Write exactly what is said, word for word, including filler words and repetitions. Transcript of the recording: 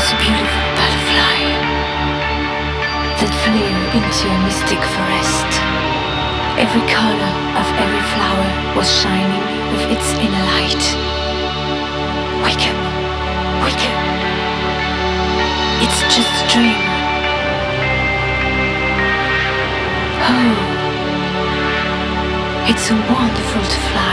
a beautiful butterfly that flew into a mystic forest. Every color of every flower was shining with its inner light. Wake up, wake up. It's just a dream. Oh, it's so wonderful to fly.